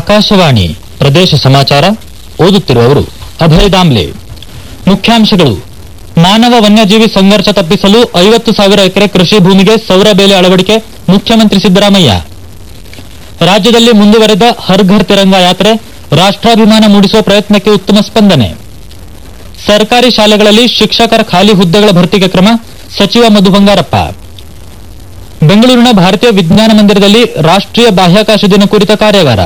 ಆಕಾಶವಾಣಿ ಪ್ರದೇಶ ಸಮಾಚಾರ ಓದುತ್ತಿರುವವರು ಅಭಯ ದಾಮ್ಲೆ. ಮುಖ್ಯಾಂಶಗಳು: ಮಾನವ ವನ್ಯಜೀವಿ ಸಂಘರ್ಷ ತಪ್ಪಿಸಲು 50,000 ಎಕರೆ ಕೃಷಿ ಭೂಮಿಗೆ ಸೌರ ಬೇಲಿ ಅಳವಡಿಕೆ, ಮುಖ್ಯಮಂತ್ರಿ ಸಿದ್ದರಾಮಯ್ಯ. ರಾಜ್ಯದಲ್ಲಿ ಮುಂದುವರೆದ ಹರ್ ಘರ್ ತಿರಂಗ ಯಾತ್ರೆ, ರಾಷ್ಟ್ರಾಭಿಮಾನ ಮೂಡಿಸುವ ಪ್ರಯತ್ನಕ್ಕೆ ಉತ್ತಮ ಸ್ಪಂದನೆ. ಸರ್ಕಾರಿ ಶಾಲೆಗಳಲ್ಲಿ ಶಿಕ್ಷಕರ ಖಾಲಿ ಹುದ್ದೆಗಳ ಭರ್ತಿಗೆ ಕ್ರಮ, ಸಚಿವ ಮಧು ಬಂಗಾರಪ್ಪ. ಬೆಂಗಳೂರಿನ ಭಾರತೀಯ ವಿಜ್ಞಾನ ಮಂದಿರದಲ್ಲಿ ರಾಷ್ಟ್ರೀಯ ಬಾಹ್ಯಾಕಾಶ ದಿನ ಕುರಿತ ಕಾರ್ಯಾಗಾರ.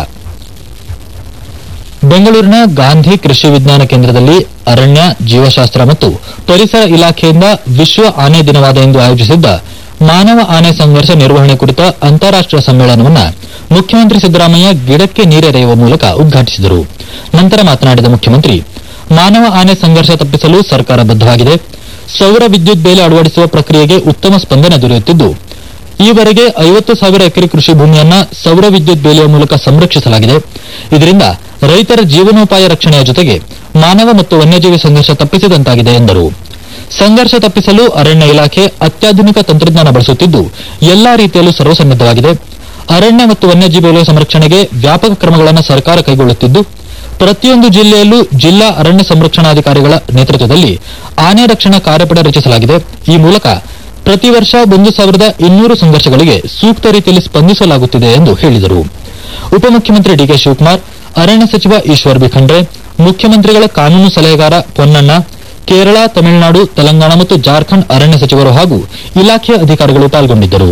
ಬೆಂಗಳೂರಿನ ಗಾಂಧಿ ಕೃಷಿ ವಿಜ್ಞಾನ ಕೇಂದ್ರದಲ್ಲಿ ಅರಣ್ಯ, ಜೀವಶಾಸ್ತ್ರ ಮತ್ತು ಪರಿಸರ ಇಲಾಖೆಯಿಂದ ವಿಶ್ವ ಆನೆ ದಿನವಾದ ಇಂದು ಆಯೋಜಿಸಿದ್ದ ಮಾನವ ಆನೆ ಸಂಘರ್ಷ ನಿರ್ವಹಣೆ ಕುರಿತ ಅಂತಾರಾಷ್ಟೀಯ ಸಮ್ಮೇಳನವನ್ನು ಮುಖ್ಯಮಂತ್ರಿ ಸಿದ್ದರಾಮಯ್ಯ ಗಿಡಕ್ಕೆ ನೀರೆರೆಯುವ ಮೂಲಕ ಉದ್ಘಾಟಿಸಿದರು. ನಂತರ ಮಾತನಾಡಿದ ಮುಖ್ಯಮಂತ್ರಿ, ಮಾನವ ಆನೆ ಸಂಘರ್ಷ ತಪ್ಪಿಸಲು ಸರ್ಕಾರ ಬದ್ದವಾಗಿದೆ. ಸೌರ ವಿದ್ಯುತ್ ಬೇಲಿ ಅಳವಡಿಸುವ ಪ್ರಕ್ರಿಯೆಗೆ ಉತ್ತಮ ಸ್ಪಂದನೆ ದೊರೆಯುತ್ತಿದ್ದು, ಈವರೆಗೆ 50,000 ಎಕರೆ ಕೃಷಿ ಭೂಮಿಯನ್ನ ಸೌರ ವಿದ್ಯುತ್ ಬೇಲಿಯ ಮೂಲಕ ಸಂರಕ್ಷಿಸಲಾಗಿದೆ. ಇದರಿಂದ ರೈತರ ಜೀವನೋಪಾಯ ರಕ್ಷಣೆಯ ಜೊತೆಗೆ ಮಾನವ ಮತ್ತು ವನ್ಯಜೀವಿ ಸಂಘರ್ಷ ತಪ್ಪಿಸಿದಂತಾಗಿದೆ ಎಂದರು. ಸಂಘರ್ಷ ತಪ್ಪಿಸಲು ಅರಣ್ಯ ಇಲಾಖೆ ಅತ್ಯಾಧುನಿಕ ತಂತ್ರಜ್ಞಾನ ಬಳಸುತ್ತಿದ್ದು, ಎಲ್ಲಾ ರೀತಿಯಲ್ಲೂ ಸರ್ವಸನ್ನದ್ದವಾಗಿದೆ. ಅರಣ್ಯ ಮತ್ತು ವನ್ಯಜೀವಿಗಳ ಸಂರಕ್ಷಣೆಗೆ ವ್ಯಾಪಕ ಕ್ರಮಗಳನ್ನು ಸರ್ಕಾರ ಕೈಗೊಳ್ಳುತ್ತಿದ್ದು, ಪ್ರತಿಯೊಂದು ಜಿಲ್ಲೆಯಲ್ಲೂ ಜಿಲ್ಲಾ ಅರಣ್ಯ ಸಂರಕ್ಷಣಾಧಿಕಾರಿಗಳ ನೇತೃತ್ವದಲ್ಲಿ ಆನೆ ರಕ್ಷಣಾ ಕಾರ್ಯಪಡೆ ರಚಿಸಲಾಗಿದೆ. ಈ ಮೂಲಕ ಪ್ರತಿ ವರ್ಷ 1,200 ಸಂಘರ್ಷಗಳಿಗೆ ಸೂಕ್ತ ರೀತಿಯಲ್ಲಿ ಸ್ಪಂದಿಸಲಾಗುತ್ತಿದೆ ಎಂದು ಹೇಳಿದರು. ಉಪಮುಖ್ಯಮಂತ್ರಿ ಡಿಕೆ ಶಿವಕುಮಾರ್, ಅರಣ್ಯ ಸಚಿವ ಈಶ್ವರ್ ಬಿ ಖಂಡ್ರೆ, ಮುಖ್ಯಮಂತ್ರಿಗಳ ಕಾನೂನು ಸಲಹೆಗಾರ ಪೊನ್ನಣ್ಣ, ಕೇರಳ, ತಮಿಳುನಾಡು, ತೆಲಂಗಾಣ ಮತ್ತು ಜಾರ್ಖಂಡ್ ಅರಣ್ಯ ಸಚಿವರು ಹಾಗೂ ಇಲಾಖೆಯ ಅಧಿಕಾರಿಗಳು ಪಾಲ್ಗೊಂಡಿದ್ದರು.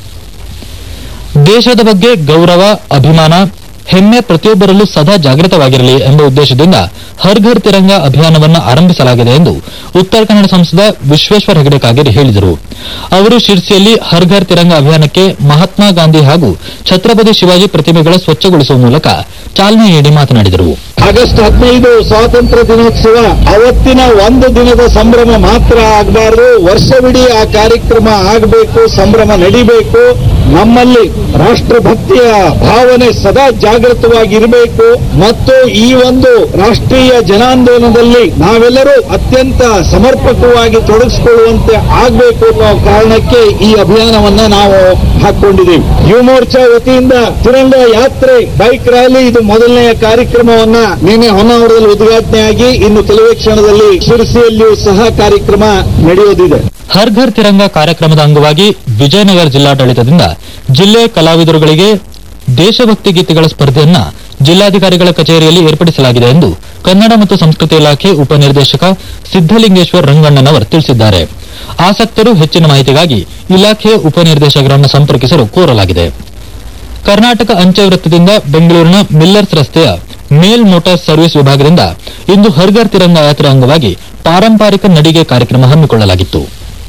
ದೇಶದ ಬಗ್ಗೆ ಗೌರವ, ಅಭಿಮಾನ, ಹೆಮ್ಮೆ ಪ್ರತಿಯೊಬ್ಬರಲ್ಲೂ ಸದಾ ಜಾಗೃತವಾಗಿರಲಿ ಎಂಬ ಉದ್ದೇಶದಿಂದ ಹರ್ ಘರ್ ತಿರಂಗ ಅಭಿಯಾನವನ್ನು ಆರಂಭಿಸಲಾಗಿದೆ ಎಂದು ಉತ್ತರ ಕನ್ನಡ ಸಂಸದ ವಿಶ್ವೇಶ್ವರ ಹೆಗಡೆ ಕಾಗೇರಿ ಹೇಳಿದರು. ಅವರು ಶಿರ್ಸಿಯಲ್ಲಿ ಹರ್ ಘರ್ ತಿರಂಗ ಅಭಿಯಾನಕ್ಕೆ ಮಹಾತ್ಮ ಗಾಂಧಿ ಹಾಗೂ ಛತ್ರಪತಿ ಶಿವಾಜಿ ಪ್ರತಿಮೆಗಳ ಸ್ವಚ್ಛಗೊಳಿಸುವ ಮೂಲಕ ಚಾಲನೆ ನೀಡಿ ಮಾತನಾಡಿದರು. ಆಗಸ್ಟ್ 15 ಸ್ವಾತಂತ್ರ್ಯ ದಿನೋತ್ಸವ ಅವತ್ತಿನ ಒಂದು ದಿನದ ಸಂಭ್ರಮ ಮಾತ್ರ ಆಗಬಾರದು, ವರ್ಷವಿಡೀ ಆ ಕಾರ್ಯಕ್ರಮ ಆಗಬೇಕು, ಸಂಭ್ರಮ ನಡೀಬೇಕು. ನಮ್ಮಲ್ಲಿ ರಾಷ್ಟ್ರಭಕ್ತಿಯ ಭಾವನೆ ಸದಾ ಜಾಗೃತವಾಗಿರಬೇಕು ಮತ್ತು ಈ ಒಂದು ರಾಷ್ಟ್ರೀಯ ಜನಾಂದೋಲನದಲ್ಲಿ ನಾವೆಲ್ಲರೂ ಅತ್ಯಂತ ಸಮರ್ಪಕವಾಗಿ ತೊಡಗಿಸಿಕೊಳ್ಳುವಂತೆ ಆಗಬೇಕು ಅನ್ನೋ ಕಾರಣಕ್ಕೆ ಈ ಅಭಿಯಾನವನ್ನ ನಾವು ಹಾಕೊಂಡಿದ್ದೀವಿ. ಯುವ ಮೋರ್ಚಾ ವತಿಯಿಂದ ತಿರಂಗ ಯಾತ್ರೆ, ಬೈಕ್ ರ್ಯಾಲಿ, ಇದು ಮೊದಲನೆಯ ಕಾರ್ಯಕ್ರಮವನ್ನ ನಿನ್ನೆ ಹೊನ್ನಾವರದಲ್ಲಿ ಉದ್ಘಾಟನೆಯಾಗಿ ಇನ್ನು ಕೆಲವೇ ಕ್ಷಣದಲ್ಲಿ ಶಿರಸಿಯಲ್ಲಿಯೂ ಸಹ ಕಾರ್ಯಕ್ರಮ ನಡೆಯೋದಿದೆ. ಹರ್ ಘರ್ ತಿರಂಗ ಕಾರ್ಯಕ್ರಮದ ಅಂಗವಾಗಿ ವಿಜಯನಗರ ಜಿಲ್ಲಾಡಳಿತದಿಂದ ಜಿಲ್ಲೆಯ ಕಲಾವಿದರುಗಳಿಗೆ ದೇಶಭಕ್ತಿ ಗೀತೆಗಳ ಸ್ಪರ್ಧೆಯನ್ನ ಜಿಲ್ಲಾಧಿಕಾರಿಗಳ ಕಚೇರಿಯಲ್ಲಿ ಏರ್ಪಡಿಸಲಾಗಿದೆ ಎಂದು ಕನ್ನಡ ಮತ್ತು ಸಂಸ್ಕೃತಿ ಇಲಾಖೆ ಉಪನಿರ್ದೇಶಕ ಸಿದ್ದಲಿಂಗೇಶ್ವರ್ ರಂಗಣ್ಣನವರ್ ತಿಳಿಸಿದ್ದಾರೆ. ಆಸಕ್ತರು ಹೆಚ್ಚಿನ ಮಾಹಿತಿಗಾಗಿ ಇಲಾಖೆಯ ಉಪನಿರ್ದೇಶಕರನ್ನು ಸಂಪರ್ಕಿಸಲು ಕೋರಲಾಗಿದೆ. ಕರ್ನಾಟಕ ಅಂಚೆ ವೃತ್ತದಿಂದ ಬೆಂಗಳೂರಿನ ಮಿಲ್ಲರ್ಸ್ ರಸ್ತೆಯ ಮೇಲ್ ಮೋಟಾರ್ ಸರ್ವಿಸ್ ವಿಭಾಗದಿಂದ ಇಂದು ಹರ್ ಘರ್ ತಿರಂಗ ಯಾತ್ರೆ ಅಂಗವಾಗಿ ಪಾರಂಪರಿಕ ನಡಿಗೆ ಕಾರ್ಯಕ್ರಮ ಹಮ್ಮಿಕೊಳ್ಳಲಾಗಿತ್ತು.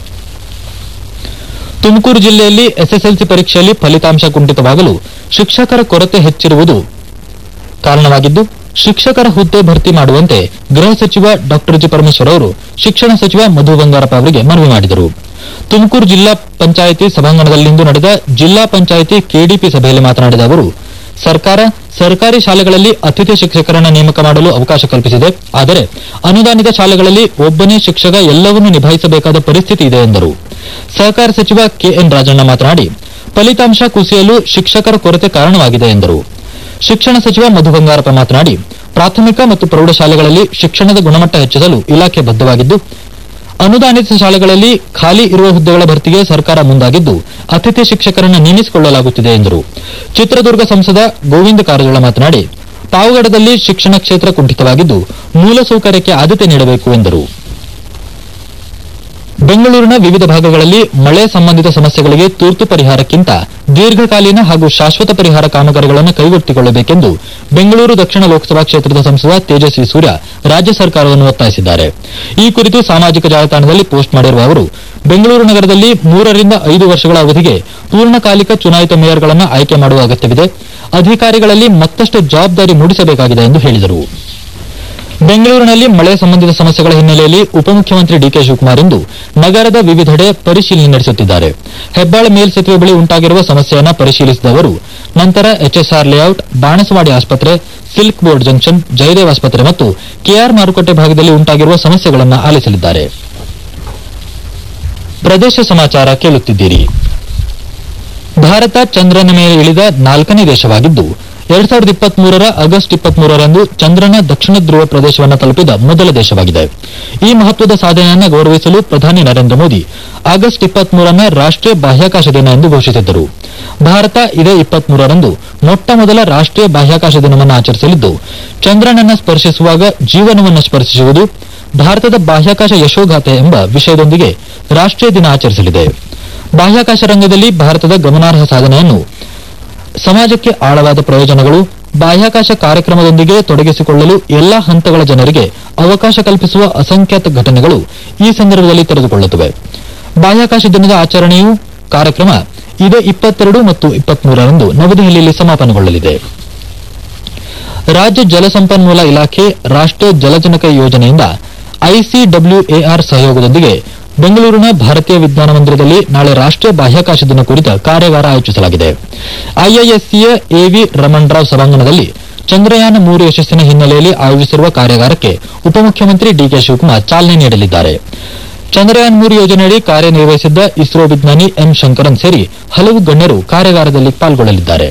ತುಮಕೂರು ಜಿಲ್ಲೆಯಲ್ಲಿ ಎಸ್ಎಸ್ಎಲ್ಸಿ ಪರೀಕ್ಷೆಯಲ್ಲಿ ಫಲಿತಾಂಶ ಕುಂಠಿತವಾಗಲು ಶಿಕ್ಷಕರ ಕೊರತೆ ಹೆಚ್ಚಿರುವುದು ಕಾರಣವಾಗಿದ್ದು, ಶಿಕ್ಷಕರ ಹುದ್ದೆ ಭರ್ತಿ ಮಾಡುವಂತೆ ಗೃಹ ಸಚಿವ ಡಾ ಜಿ ಪರಮೇಶ್ವರ್ ಅವರು ಶಿಕ್ಷಣ ಸಚಿವ ಮಧು ಬಂಗಾರಪ್ಪ ಅವರಿಗೆ ಮನವಿ ಮಾಡಿದರು. ತುಮಕೂರು ಜಿಲ್ಲಾ ಪಂಚಾಯಿತಿ ಸಭಾಂಗಣದಲ್ಲಿಂದು ನಡೆದ ಜಿಲ್ಲಾ ಪಂಚಾಯಿತಿ ಕೆಡಿಪಿ ಸಭೆಯಲ್ಲಿ ಮಾತನಾಡಿದ ಅವರು, ಸರ್ಕಾರ ಸರ್ಕಾರಿ ಶಾಲೆಗಳಲ್ಲಿ ಅತಿಥಿ ಶಿಕ್ಷಕರನ್ನು ನೇಮಕ ಮಾಡಲು ಅವಕಾಶ ಕಲ್ಪಿಸಿದೆ. ಆದರೆ ಅನುದಾನಿತ ಶಾಲೆಗಳಲ್ಲಿ ಒಬ್ಬನೇ ಶಿಕ್ಷಕ ಎಲ್ಲವನ್ನೂ ನಿಭಾಯಿಸಬೇಕಾದ ಪರಿಸ್ಥಿತಿ ಇದೆ ಎಂದರು. ಸಹಕಾರ ಸಚಿವ ಕೆಎನ್ ರಾಜಣ್ಣ ಮಾತನಾಡಿ, ಫಲಿತಾಂಶ ಕುಸಿಯಲು ಶಿಕ್ಷಕರ ಕೊರತೆ ಕಾರಣವಾಗಿದೆ ಎಂದರು. ಶಿಕ್ಷಣ ಸಚಿವ ಮಧು ಬಂಗಾರಪ್ಪ ಮಾತನಾಡಿ, ಪ್ರಾಥಮಿಕ ಮತ್ತು ಪ್ರೌಢಶಾಲೆಗಳಲ್ಲಿ ಶಿಕ್ಷಣದ ಗುಣಮಟ್ಟ ಹೆಚ್ಚಿಸಲು ಇಲಾಖೆ ಬದ್ದವಾಗಿದ್ದು, ಅನುದಾನಿತ ಶಾಲೆಗಳಲ್ಲಿ ಖಾಲಿ ಇರುವ ಹುದ್ದೆಗಳ ಭರ್ತಿಗೆ ಸರ್ಕಾರ ಮುಂದಾಗಿದ್ದು, ಅತಿಥಿ ಶಿಕ್ಷಕರನ್ನು ನೇಮಿಸಿಕೊಳ್ಳಲಾಗುತ್ತಿದೆ ಎಂದರು. ಚಿತ್ರದುರ್ಗ ಸಂಸದ ಗೋವಿಂದ ಕಾರಜೋಳ ಮಾತನಾಡಿ, ಪಾವಗಡದಲ್ಲಿ ಶಿಕ್ಷಣ ಕ್ಷೇತ್ರ ಕುಂಠಿತವಾಗಿದ್ದು, ಮೂಲಸೌಕರ್ಯಕ್ಕೆ ಆದ್ಯತೆ ನೀಡಬೇಕು ಎಂದರು. ಬೆಂಗಳೂರಿನ ವಿವಿಧ ಭಾಗಗಳಲ್ಲಿ ಮಳೆ ಸಂಬಂಧಿತ ಸಮಸ್ಯೆಗಳಿಗೆ ತುರ್ತು ಪರಿಹಾರಕ್ಕಿಂತ ದೀರ್ಘಕಾಲೀನ ಹಾಗೂ ಶಾಶ್ವತ ಪರಿಹಾರ ಕಾಮಗಾರಿಗಳನ್ನು ಕೈಗೆತ್ತಿಕೊಳ್ಳಬೇಕೆಂದು ಬೆಂಗಳೂರು ದಕ್ಷಿಣ ಲೋಕಸಭಾ ಕ್ಷೇತ್ರದ ಸಂಸದ ತೇಜಸ್ವಿ ಸೂರ್ಯ ರಾಜ್ಯ ಸರ್ಕಾರವನ್ನು ಒತ್ತಾಯಿಸಿದ್ದಾರೆ. ಈ ಕುರಿತು ಸಾಮಾಜಿಕ ಜಾಲತಾಣದಲ್ಲಿ ಪೋಸ್ಟ್ ಮಾಡಿರುವ ಅವರು, ಬೆಂಗಳೂರು ನಗರದಲ್ಲಿ 3 ರಿಂದ 5 ವರ್ಷಗಳ ಅವಧಿಗೆ ಪೂರ್ಣಕಾಲಿಕ ಚುನಾಯಿತ ಮೇಯರ್ಗಳನ್ನು ಆಯ್ಕೆ ಮಾಡುವ ಅಗತ್ಯವಿದೆ. ಅಧಿಕಾರಿಗಳಲ್ಲಿ ಮತ್ತಷ್ಟು ಜವಾಬ್ದಾರಿ ಮೂಡಿಸಬೇಕಾಗಿದೆ ಎಂದು ಹೇಳಿದರು. ಬೆಂಗಳೂರಿನಲ್ಲಿ ಮಳೆ ಸಂಬಂಧಿತ ಸಮಸ್ಯೆಗಳ ಹಿನ್ನೆಲೆಯಲ್ಲಿ ಉಪಮುಖ್ಯಮಂತ್ರಿ ಡಿಕೆ ಶಿವಕುಮಾರ್ ಇಂದು ನಗರದ ವಿವಿಧೆಡೆ ಪರಿಶೀಲನೆ ನಡೆಸುತ್ತಿದ್ದಾರೆ. ಹೆಬ್ಬಾಳ ಮೇಲ್ಸೇತುವೆ ಬಳಿ ಉಂಟಾಗಿರುವ ಸಮಸ್ಯೆಯನ್ನು ಪರಿಶೀಲಿಸಿದ ಅವರು ನಂತರ ಎಚ್ಎಸ್ಆರ್ ಲೇಔಟ್, ಬಾಣಸವಾಡಿ ಆಸ್ಪತ್ರೆ, ಸಿಲ್ಕ್ ಬೋರ್ಡ್ ಜಂಕ್ಷನ್, ಜಯದೇವ್ ಆಸ್ಪತ್ರೆ ಮತ್ತು ಕೆಆರ್ ಮಾರುಕಟ್ಟೆ ಭಾಗದಲ್ಲಿ ಉಂಟಾಗಿರುವ ಸಮಸ್ಯೆಗಳನ್ನು ಆಲಿಸಲಿದ್ದಾರೆ. ಪ್ರದೇಶ ಸಮಾಚಾರ ಕೇಳುತ್ತಿದ್ದೀರಿ. ಭಾರತ ಚಂದ್ರನ ಮೇಲೆ ಇಳಿದ 4ನೇ ದೇಶವಾಗಿದ್ದು, 2023ರ ಆಗಸ್ಟ್ 23ರಂದು ಚಂದ್ರನ ದಕ್ಷಿಣ ಧ್ರುವ ಪ್ರದೇಶವನ್ನು ತಲುಪಿದ ಮೊದಲ ದೇಶವಾಗಿದೆ. ಈ ಮಹತ್ವದ ಸಾಧನೆಯನ್ನು ಗೌರವಿಸಲು ಪ್ರಧಾನಿ ನರೇಂದ್ರ ಮೋದಿ ಆಗಸ್ಟ್ 23ನ ರಾಷ್ಟೀಯ ಬಾಹ್ಯಾಕಾಶ ದಿನ ಎಂದು ಘೋಷಿಸಿದ್ದರು. ಭಾರತ ಇದೇ 23ರಂದು ಮೊಟ್ಟಮೊದಲ ರಾಷ್ಟೀಯ ಬಾಹ್ಯಾಕಾಶ ದಿನವನ್ನು ಆಚರಿಸಲಿದ್ದು, ಚಂದ್ರನನ್ನು ಸ್ಪರ್ಶಿಸುವಾಗ ಜೀವನವನ್ನು ಸ್ಪರ್ಶಿಸುವುದು ಭಾರತದ ಬಾಹ್ಯಾಕಾಶ ಯಶೋಗಾಥೆ ಎಂಬ ವಿಷಯದೊಂದಿಗೆ ರಾಷ್ಟೀಯ ದಿನ ಆಚರಿಸಲಿದೆ. ಬಾಹ್ಯಾಕಾಶ ರಂಗದಲ್ಲಿ ಭಾರತದ ಗಮನಾರ್ಹ ಸಾಧನೆಯನ್ನು, ಸಮಾಜಕ್ಕೆ ಆಳವಾದ ಪ್ರಯೋಜನಗಳು, ಬಾಹ್ಯಾಕಾಶ ಕಾರ್ಯಕ್ರಮದೊಂದಿಗೆ ತೊಡಗಿಸಿಕೊಳ್ಳಲು ಎಲ್ಲಾ ಹಂತಗಳ ಜನರಿಗೆ ಅವಕಾಶ ಕಲ್ಪಿಸುವ ಅಸಂಖ್ಯಾತ ಘಟನೆಗಳು ಈ ಸಂದರ್ಭದಲ್ಲಿ ತೆರೆದುಕೊಳ್ಳುತ್ತವೆ. ಬಾಹ್ಯಾಕಾಶ ದಿನದ ಆಚರಣೆಯು ಕಾರ್ಯಕ್ರಮ ಇದೇ 22 ಮತ್ತು 23ರಂದು ನವದೆಹಲಿಯಲ್ಲಿ ಸಮಾಪನಗೊಳ್ಳಲಿದೆ. ರಾಜ್ಯ ಜಲಸಂಪನ್ಮೂಲ ಇಲಾಖೆ ರಾಷ್ಟೀಯ ಜಲಜನಕ ಯೋಜನೆಯಿಂದ ಐಸಿಡಬ್ಲ್ಯೂಎಆರ್ ಸಹಯೋಗದೊಂದಿಗೆ ಬೆಂಗಳೂರಿನ ಭಾರತೀಯ ವಿಜ್ಞಾನ ಮಂದಿರದಲ್ಲಿ ನಾಳೆ ರಾಷ್ಟೀಯ ಬಾಹ್ಯಾಕಾಶ ದಿನ ಕುರಿತ ಕಾರ್ಯಾಗಾರ ಆಯೋಜಿಸಲಾಗಿದೆ. ಐಐಎಸ್ಸಿಯ ಎವಿ ರಮಣರಾವ್ ಸಭಾಂಗಣದಲ್ಲಿ ಚಂದ್ರಯಾನ 3 ಯಶಸ್ಸಿನ ಹಿನ್ನೆಲೆಯಲ್ಲಿ ಆಯೋಜಿಸಿರುವ ಕಾರ್ಯಾಗಾರಕ್ಕೆ ಉಪಮುಖ್ಯಮಂತ್ರಿ ಡಿಕೆ ಶಿವಕುಮಾರ್ ಚಾಲನೆ ನೀಡಲಿದ್ದಾರೆ. ಚಂದ್ರಯಾನ 3 ಯೋಜನೆಯಡಿ ಕಾರ್ಯನಿರ್ವಹಿಸಿದ್ದ ಇಸ್ರೋ ವಿಜ್ಞಾನಿ ಎಂ ಶಂಕರನ್ ಸೇರಿ ಹಲವು ಗಣ್ಯರು ಕಾರ್ಯಾಗಾರದಲ್ಲಿ ಪಾಲ್ಗೊಳ್ಳಲಿದ್ದಾರೆ.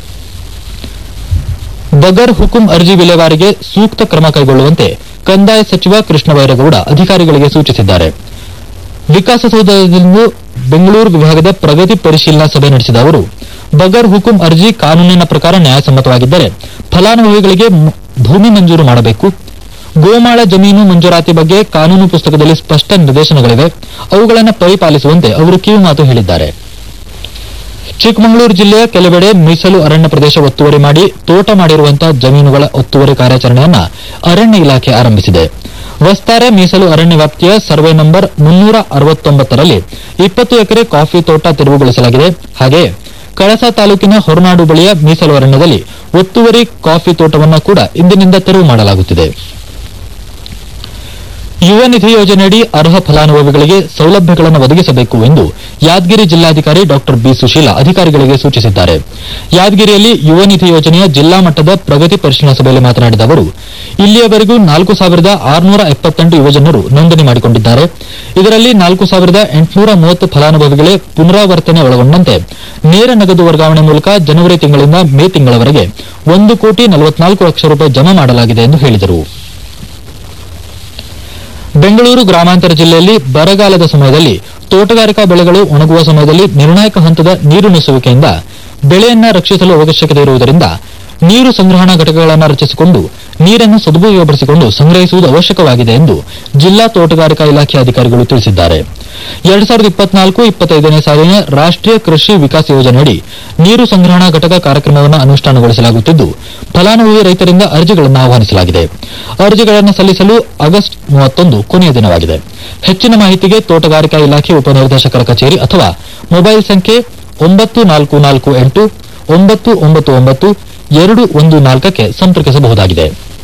ಬಗರ್ ಹುಕುಂ ಅರ್ಜಿ ವಿಲೇವಾರಿಗೆ ಸೂಕ್ತ ಕ್ರಮ ಕೈಗೊಳ್ಳುವಂತೆ ಕಂದಾಯ ಸಚಿವ ಕೃಷ್ಣ ಬೈರೇಗೌಡ ಅಧಿಕಾರಿಗಳಿಗೆ ಸೂಚಿಸಿದ್ದಾರೆ. ವಿಕಾಸಸೌಧದಲ್ಲಿಂದು ಬೆಂಗಳೂರು ವಿಭಾಗದ ಪ್ರಗತಿ ಪರಿಶೀಲನಾ ಸಭೆ ನಡೆಸಿದ ಅವರು, ಬಗರ್ ಹುಕುಂ ಅರ್ಜಿ ಕಾನೂನಿನ ಪ್ರಕಾರ ನ್ಯಾಯಸಮ್ಮತವಾಗಿದ್ದರೆ ಫಲಾನುಭವಿಗಳಿಗೆ ಭೂಮಿ ಮಂಜೂರು ಮಾಡಬೇಕು. ಗೋಮಾಳ ಜಮೀನು ಮಂಜೂರಾತಿ ಬಗ್ಗೆ ಕಾನೂನು ಪುಸ್ತಕದಲ್ಲಿ ಸ್ಪಷ್ಟ ನಿರ್ದೇಶನಗಳಿವೆ, ಅವುಗಳನ್ನು ಪರಿಪಾಲಿಸುವಂತೆ ಅವರು ಕಿವಿಮಾತು ಹೇಳಿದ್ದಾರೆ. ಚಿಕ್ಕಮಗಳೂರು ಜಿಲ್ಲೆಯ ಕೆಲವೆಡೆ ಮೀಸಲು ಅರಣ್ಯ ಪ್ರದೇಶ ಒತ್ತುವರಿ ಮಾಡಿ ತೋಟ ಮಾಡಿರುವಂತಹ ಜಮೀನುಗಳ ಒತ್ತುವರಿ ಕಾರ್ಯಾಚರಣೆಯನ್ನು ಅರಣ್ಯ ಇಲಾಖೆ ಆರಂಭಿಸಿದೆ. ವಸ್ತಾರೆ ಮೀಸಲು ಅರಣ್ಯ ವ್ಯಾಪ್ತಿಯ ಸರ್ವೆ ನಂಬರ್ 369ರಲ್ಲಿ 20 ಎಕರೆ ಕಾಫಿ ತೋಟ ತೆರವುಗೊಳಿಸಲಾಗಿದೆ. ಹಾಗೆಯೇ ಕಳಸ ತಾಲೂಕಿನ ಹೊರನಾಡು ಬಳಿಯ ಮೀಸಲು ಅರಣ್ಯದಲ್ಲಿ ಒತ್ತುವರಿ ಕಾಫಿ ತೋಟವನ್ನು ಕೂಡ ಇಂದಿನಿಂದ ತೆರವು ಮಾಡಲಾಗುತ್ತಿದೆ. ಯುವ ನಿಧಿ ಯೋಜನೆಯಡಿ ಅರ್ಹ ಫಲಾನುಭವಿಗಳಿಗೆ ಸೌಲಭ್ಯಗಳನ್ನು ಒದಗಿಸಬೇಕು ಎಂದು ಯಾದಗಿರಿ ಜಿಲ್ಲಾಧಿಕಾರಿ ಡಾ ಬಿ ಸುಶೀಲಾ ಅಧಿಕಾರಿಗಳಿಗೆ ಸೂಚಿಸಿದ್ದಾರೆ. ಯಾದಗಿರಿಯಲ್ಲಿ ಯುವ ನಿಧಿ ಯೋಜನೆಯ ಜಿಲ್ಲಾ ಮಟ್ಟದ ಪ್ರಗತಿ ಪರಿಶೀಲನಾ ಸಭೆಯಲ್ಲಿ ಮಾತನಾಡಿದ ಅವರು, ಇಲ್ಲಿಯವರೆಗೂ 4678 ಯುವಜನರು ನೋಂದಣಿ ಮಾಡಿಕೊಂಡಿದ್ದಾರೆ. ಇದರಲ್ಲಿ 4830 ಫಲಾನುಭವಿಗಳೇ ಪುನರಾವರ್ತನೆ ಒಳಗೊಂಡಂತೆ ನೇರ ನಗದು ವರ್ಗಾವಣೆ ಮೂಲಕ ಜನವರಿ ತಿಂಗಳಿಂದ ಮೇ ತಿಂಗಳವರೆಗೆ 1,44,00,000 ಜಮಾ ಮಾಡಲಾಗಿದೆ ಎಂದು ಹೇಳಿದರು. ಬೆಂಗಳೂರು ಗ್ರಾಮಾಂತರ ಜಿಲ್ಲೆಯಲ್ಲಿ ಬರಗಾಲದ ಸಮಯದಲ್ಲಿ ತೋಟಗಾರಿಕಾ ಬೆಳೆಗಳು ಒಣಗುವ ಸಮಯದಲ್ಲಿ ನಿರ್ಣಾಯಕ ಹಂತದ ನೀರು ನುಸುವಿಕೆಯಿಂದ ಬೆಳೆಯನ್ನು ರಕ್ಷಿಸಲು ಅವಶ್ಯಕತೆ ಇರುವುದರಿಂದ ನೀರು ಸಂಗ್ರಹಣಾ ಘಟಕಗಳನ್ನು ರಚಿಸಿಕೊಂಡು ನೀರನ್ನು ಸದುಪಯೋಗಪಡಿಸಿಕೊಂಡು ಸಂಗ್ರಹಿಸುವುದು ಅವಶ್ಯಕವಾಗಿದೆ ಎಂದು ಜಿಲ್ಲಾ ತೋಟಗಾರಿಕಾ ಇಲಾಖೆ ಅಧಿಕಾರಿಗಳು ತಿಳಿಸಿದ್ದಾರೆ. 2024-25ನೇ ಸಾಲಿನ ರಾಷ್ಟೀಯ ಕೃಷಿ ವಿಕಾಸ ಯೋಜನೆಯಡಿ ನೀರು ಸಂಗ್ರಹಣಾ ಘಟಕ ಕಾರ್ಯಕ್ರಮವನ್ನು ಅನುಷ್ಠಾನಗೊಳಿಸಲಾಗುತ್ತಿದ್ದು, ಫಲಾನುಭವಿ ರೈತರಿಂದ ಅರ್ಜಿಗಳನ್ನು ಆಹ್ವಾನಿಸಲಾಗಿದೆ. ಅರ್ಜಿಗಳನ್ನು ಸಲ್ಲಿಸಲು ಆಗಸ್ಟ್ 31 ಕೊನೆಯ ದಿನವಾಗಿದೆ. ಹೆಚ್ಚಿನ ಮಾಹಿತಿಗೆ ತೋಟಗಾರಿಕಾ ಇಲಾಖೆ ಉಪನಿರ್ದೇಶಕರ ಕಚೇರಿ ಅಥವಾ ಮೊಬೈಲ್ ಸಂಖ್ಯೆ 9448 999 214ಕ್ಕೆ ಸಂಪರ್ಕಿಸಬಹುದಾಗಿದೆ.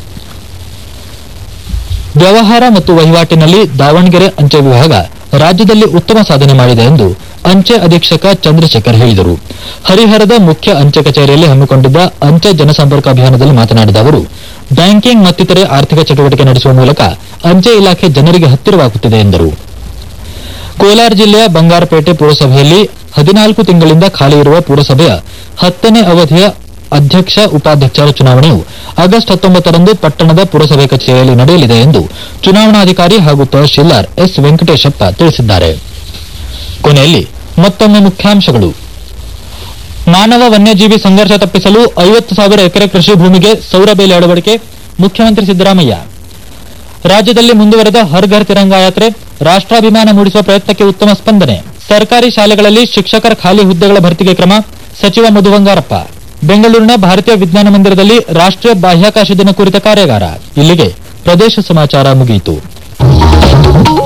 ವ್ಯವಹಾರ ಮತ್ತು ವಹಿವಾಟಿನಲ್ಲಿ ದಾವಣಗೆರೆ ಅಂಚೆ ವಿಭಾಗ ರಾಜ್ಯದಲ್ಲಿ ಉತ್ತಮ ಸಾಧನೆ ಮಾಡಿದೆ ಎಂದು ಅಂಚೆ ಅಧೀಕ್ಷಕ ಚಂದ್ರಶೇಖರ್ ಹೇಳಿದರು. ಹರಿಹರದ ಮುಖ್ಯ ಅಂಚೆ ಕಚೇರಿಯಲ್ಲಿ ಹಮ್ಮಿಕೊಂಡಿದ್ದ ಅಂಚೆ ಜನಸಂಪರ್ಕ ಅಭಿಯಾನದಲ್ಲಿ ಮಾತನಾಡಿದ ಅವರು, ಬ್ಯಾಂಕಿಂಗ್ ಮತ್ತಿತರೆ ಆರ್ಥಿಕ ಚಟುವಟಿಕೆ ನಡೆಸುವ ಮೂಲಕ ಅಂಚೆ ಇಲಾಖೆ ಜನರಿಗೆ ಹತ್ತಿರವಾಗುತ್ತಿದೆ ಎಂದರು. ಕೋಲಾರ ಜಿಲ್ಲೆಯ ಬಂಗಾರಪೇಟೆ ಪುರಸಭೆಯಲ್ಲಿ 14 ತಿಂಗಳಿಂದ ಖಾಲಿ ಇರುವ ಪುರಸಭೆಯ 10ನೇ ಅವಧಿಯ ಅಧ್ಯಕ್ಷ ಉಪಾಧ್ಯಕ್ಷರ ಚುನಾವಣೆಯು ಆಗಸ್ಟ್ 19ರಂದು ಪಟ್ಟಣದ ಪುರಸಭೆ ಕಚೇರಿಯಲ್ಲಿ ನಡೆಯಲಿದೆ ಎಂದು ಚುನಾವಣಾಧಿಕಾರಿ ಹಾಗೂ ತಹಶೀಲ್ದಾರ್ ಎಸ್ ವೆಂಕಟೇಶಪ್ಪ ತಿಳಿಸಿದ್ದಾರೆ. ಕೊನೆಯಲ್ಲಿ ಮತ್ತೊಮ್ಮೆ ಮುಖ್ಯಾಂಶಗಳು. ಮಾನವ ವನ್ಯಜೀವಿ ಸಂಘರ್ಷ ತಪ್ಪಿಸಲು 50,000 ಎಕರೆ ಕೃಷಿ ಭೂಮಿಗೆ ಸೌರ ಬೇಲಿ ಅಳವಡಿಕೆ, ಮುಖ್ಯಮಂತ್ರಿ ಸಿದ್ದರಾಮಯ್ಯ. ರಾಜ್ಯದಲ್ಲಿ ಮುಂದುವರೆದ ಹರ್ ಘರ್ ತಿರಂಗ ಯಾತ್ರೆ, ರಾಷ್ಟ್ರಾಭಿಮಾನ ಮೂಡಿಸುವ ಪ್ರಯತ್ನಕ್ಕೆ ಉತ್ತಮ ಸ್ಪಂದನೆ. ಸರ್ಕಾರಿ ಶಾಲೆಗಳಲ್ಲಿ ಶಿಕ್ಷಕರ ಖಾಲಿ ಹುದ್ದೆಗಳ ಭರ್ತಿಗೆ ಕ್ರಮ, ಸಚಿವ ಮಧು ಬಂಗಾರಪ್ಪ. ಬೆಂಗಳೂರಿನ ಭಾರತೀಯ ವಿಜ್ಞಾನ ಮಂದಿರದಲ್ಲಿ ರಾಷ್ಟೀಯ ಬಾಹ್ಯಾಕಾಶ ದಿನ ಕುರಿತ ಕಾರ್ಯಾಗಾರ. ಇಲ್ಲಿಗೆ ಪ್ರದೇಶ ಸಮಾಚಾರ ಮುಗಿಯಿತು.